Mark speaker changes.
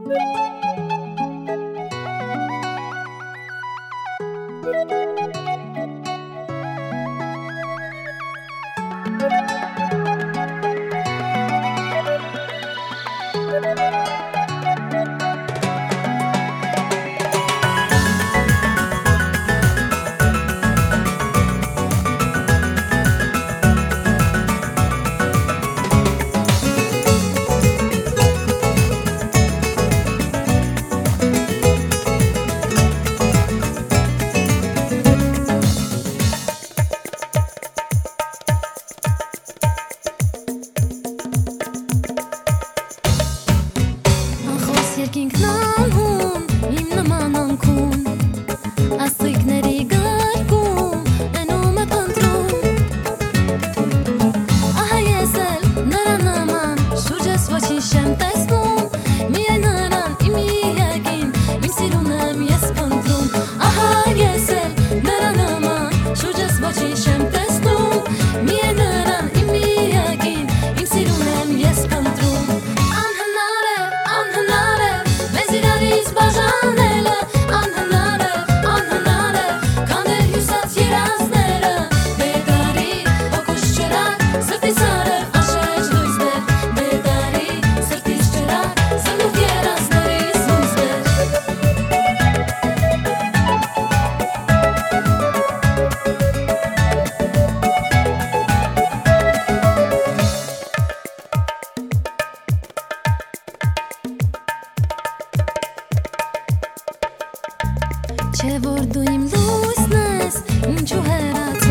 Speaker 1: Երկինքն անհուն իմ նման անքուն աստղիկների գարկում էնում է պնդրում ահա ես էլ նրա նման շուրջս ոչինչ չեմ տեսնում միայն նրան իմ եկին իմ սիրուն եմ ես պնդրում ահա ես էլ նրա նման շուրջս ոչինչ չեմ տեսնում միայն նրան իմ եկին իմ սիրուն եմ ես պնդրում Չէ որ դու իմ լույսն ես, ինչու հեռացա